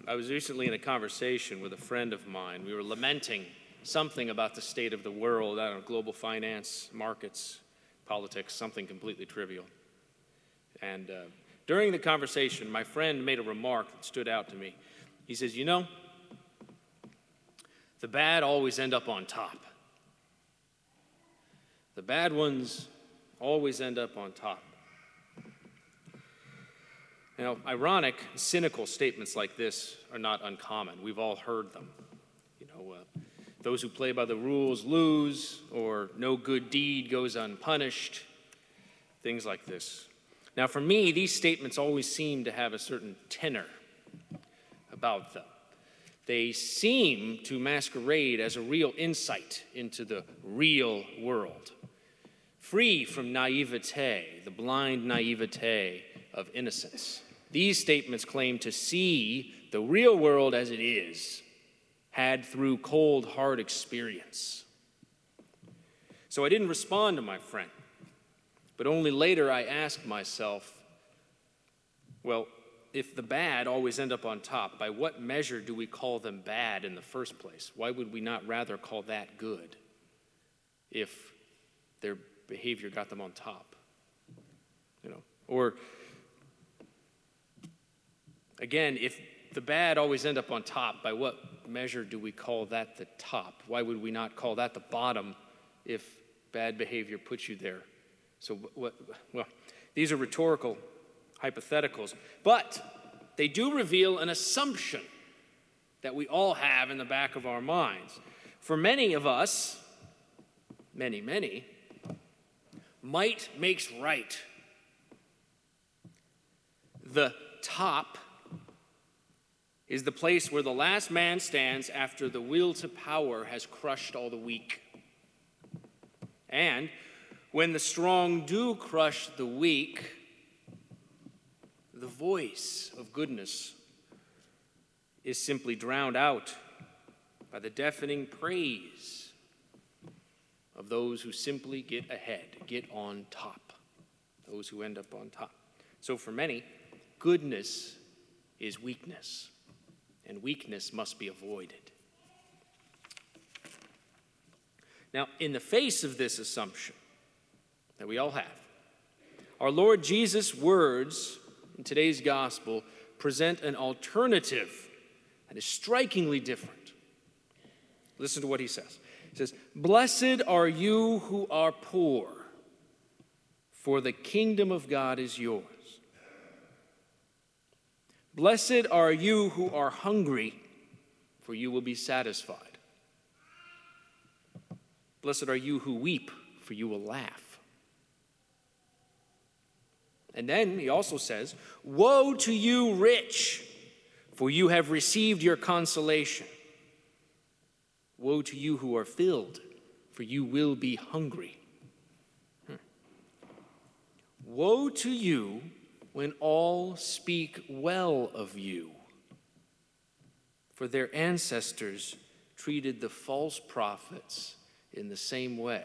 I was recently in a conversation with a friend of mine. We were lamenting something about the state of the world, I don't know, global finance, markets, politics, something completely trivial. And during the conversation, my friend made a remark that stood out to me. He says, you know, the bad always end up on top. The bad ones always end up on top. Now, ironic, cynical statements like this are not uncommon. We've all heard them. Those who play by the rules lose, or no good deed goes unpunished, things like this. Now, for me, these statements always seem to have a certain tenor about them. They seem to masquerade as a real insight into the real world, free from naivete, the blind naivete of innocence. These statements claim to see the real world as it is, had through cold, hard experience. So I didn't respond to my friend, but only later I asked myself, well, if the bad always end up on top, by what measure do we call them bad in the first place? Why would we not rather call that good if their behavior got them on top? Or again, if the bad always end up on top, by what measure do we call that the top? Why would we not call that the bottom if bad behavior puts you there? So, well, these are rhetorical hypotheticals, but they do reveal an assumption that we all have in the back of our minds. For many of us, many, might makes right. The top is the place where the last man stands after the will to power has crushed all the weak. And when the strong do crush the weak, the voice of goodness is simply drowned out by the deafening praise of those who simply get ahead, get on top, those who end up on top. So for many, goodness is weakness, and weakness must be avoided. Now, in the face of this assumption that we all have, our Lord Jesus' words in today's gospel present an alternative that is strikingly different. Listen to what he says. He says, "Blessed are you who are poor, for the kingdom of God is yours. Blessed are you who are hungry, for you will be satisfied. Blessed are you who weep, for you will laugh." And then he also says, "Woe to you rich, for you have received your consolation. Woe to you who are filled, for you will be hungry. Woe to you when all speak well of you, for their ancestors treated the false prophets in the same way."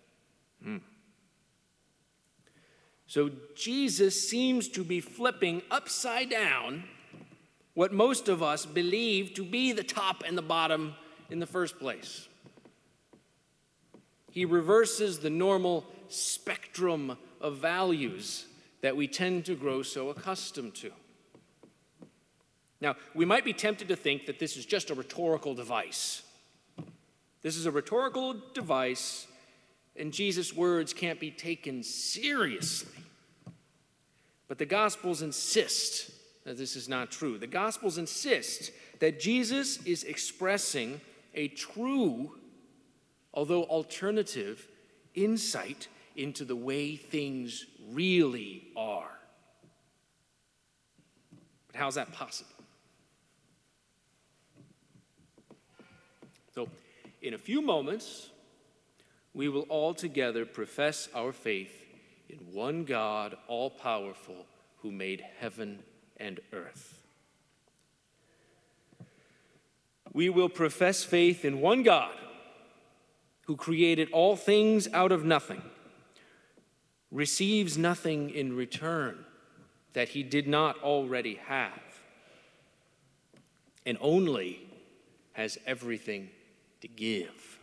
So Jesus seems to be flipping upside down what most of us believe to be the top and the bottom in the first place. He reverses the normal spectrum of values that we tend to grow so accustomed to. Now, we might be tempted to think that this is just a rhetorical device. This is a rhetorical device, and Jesus' words can't be taken seriously. But the Gospels insist that this is not true. The Gospels insist that Jesus is expressing a true, although alternative, insight into the way things really are. But how's that possible? So, in a few moments, we will all together profess our faith in one God, all-powerful, who made heaven and earth. We will profess faith in one God, who created all things out of nothing, receives nothing in return that he did not already have, and only has everything to give.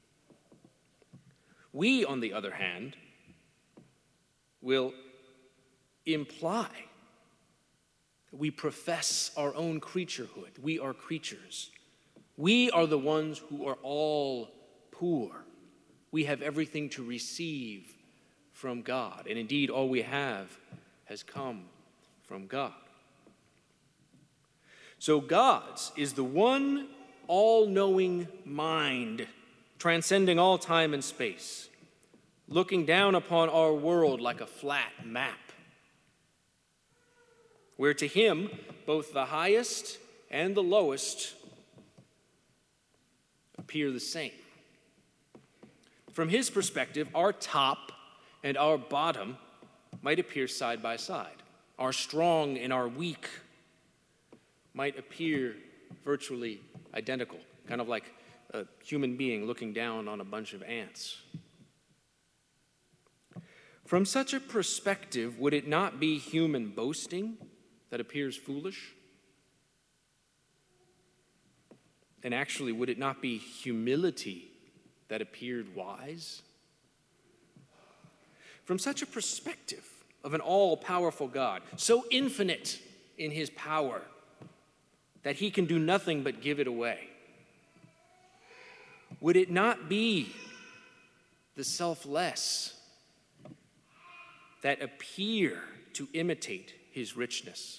We, on the other hand, will imply that we profess our own creaturehood. We are creatures. We are the ones who are all poor. We have everything to receive from God, and indeed all we have has come from God. So God's is the one all-knowing mind, transcending all time and space, looking down upon our world like a flat map, where to him both the highest and the lowest appear the same. From his perspective, our top and our bottom might appear side by side. Our strong and our weak might appear virtually identical, kind of like a human being looking down on a bunch of ants. From such a perspective, would it not be human boasting that appears foolish? And actually, would it not be humility that appeared wise? From such a perspective of an all-powerful God, so infinite in his power that he can do nothing but give it away, would it not be the selfless that appear to imitate his richness?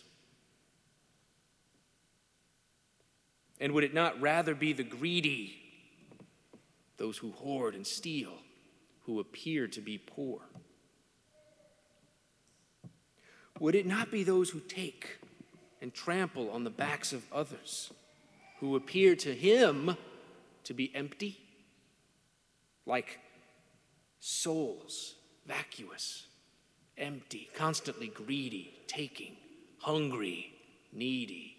And would it not rather be the greedy, those who hoard and steal, who appear to be poor? Would it not be those who take and trample on the backs of others, who appear to him to be empty, like souls, vacuous, empty, constantly greedy, taking, hungry, needy?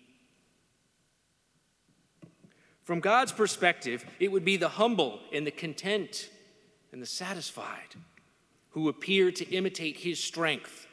From God's perspective, it would be the humble and the content and the satisfied who appear to imitate his strength.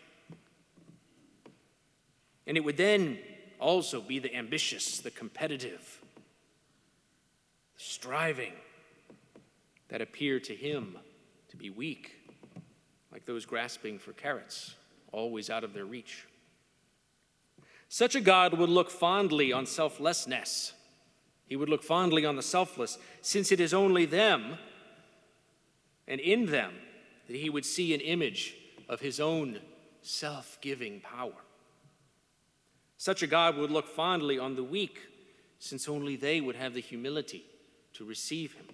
And it would then also be the ambitious, the competitive, the striving that appear to him to be weak, like those grasping for carrots, always out of their reach. Such a God would look fondly on selflessness. He would look fondly on the selfless, since it is only them and in them that he would see an image of his own self-giving power. Such a God would look fondly on the weak, since only they would have the humility to receive him.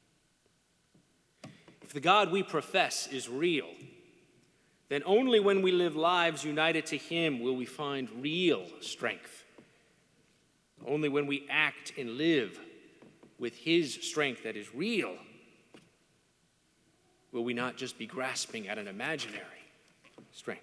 If the God we profess is real, then only when we live lives united to him will we find real strength. Only when we act and live with his strength that is real will we not just be grasping at an imaginary strength.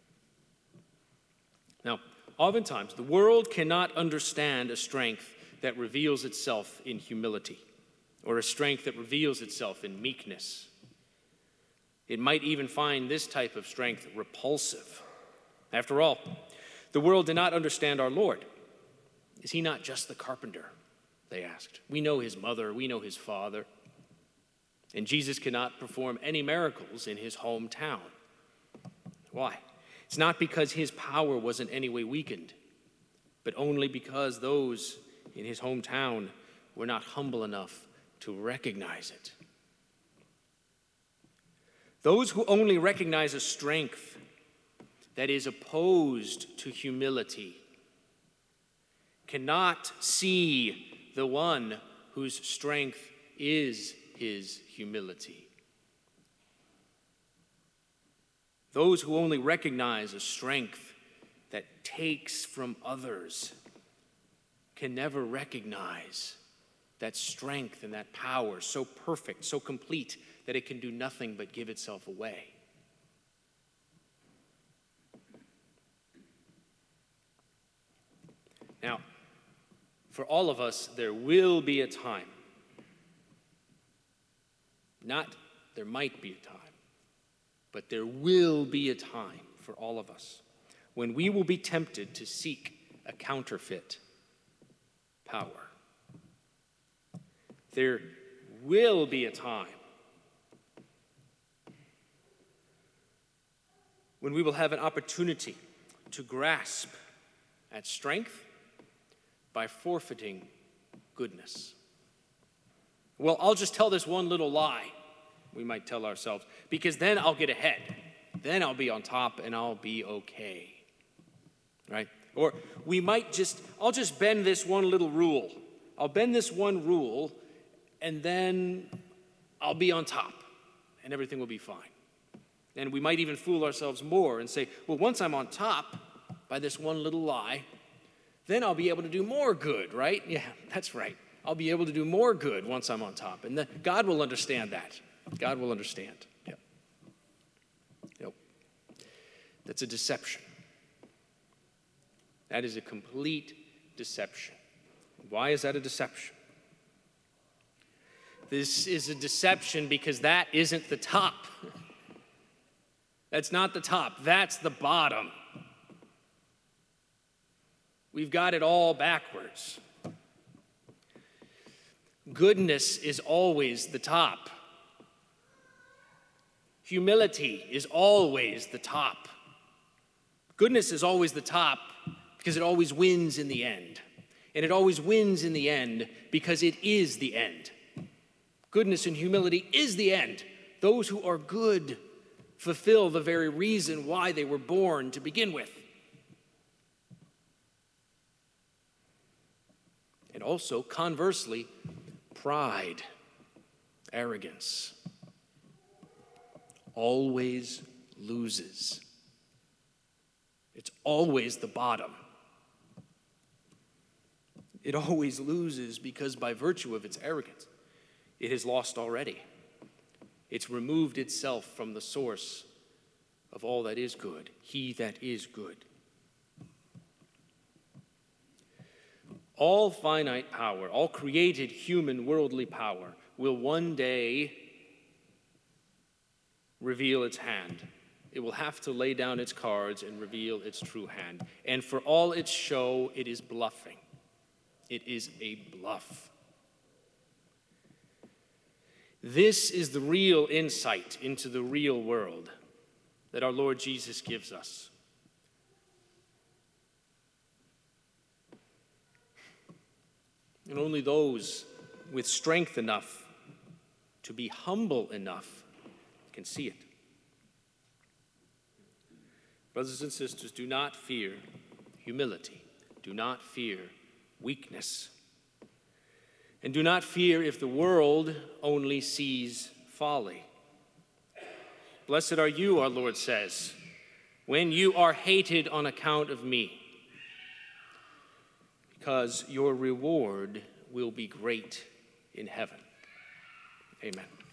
Now, oftentimes, the world cannot understand a strength that reveals itself in humility, or a strength that reveals itself in meekness. It might even find this type of strength repulsive. After all, the world did not understand our Lord. Is he not just the carpenter? They asked. We know his mother, we know his father. And Jesus cannot perform any miracles in his hometown. Why? It's not because his power was in any way weakened, but only because those in his hometown were not humble enough to recognize it. Those who only recognize a strength that is opposed to humility cannot see the one whose strength is his humility. Those who only recognize a strength that takes from others can never recognize that strength and that power so perfect, so complete, that it can do nothing but give itself away. Now, for all of us, there will be a time. Not there might be a time, but there will be a time for all of us when we will be tempted to seek a counterfeit, power. There will be a time when we will have an opportunity to grasp at strength by forfeiting goodness. Well, I'll just tell this one little lie, we might tell ourselves, because then I'll get ahead. Then I'll be on top and I'll be okay. Right? Or I'll just bend this one little rule. I'll bend this one rule and then I'll be on top and everything will be fine. And we might even fool ourselves more and say, well, once I'm on top by this one little lie, then I'll be able to do more good, right? Yeah, that's right. I'll be able to do more good once I'm on top. And then God will understand that. God will understand. Yep. Yep. That's a deception. That is a complete deception. Why is that a deception? This is a deception because that isn't the top. That's not the top. That's the bottom. We've got it all backwards. Goodness is always the top. Humility is always the top. Goodness is always the top because it always wins in the end. And it always wins in the end because it is the end. Goodness and humility is the end. Those who are good fulfill the very reason why they were born to begin with. And also, conversely, pride, arrogance, always loses. It's always the bottom. It always loses because by virtue of its arrogance, it has lost already. It's removed itself from the source of all that is good, he that is good. All finite power, all created human worldly power will one day reveal its hand. It will have to lay down its cards and reveal its true hand. And for all its show, it is bluffing. It is a bluff. This is the real insight into the real world that our Lord Jesus gives us. And only those with strength enough to be humble enough can see it. Brothers and sisters, do not fear humility. Do not fear weakness. And do not fear if the world only sees folly. Blessed are you, our Lord says, when you are hated on account of me, because your reward will be great in heaven. Amen.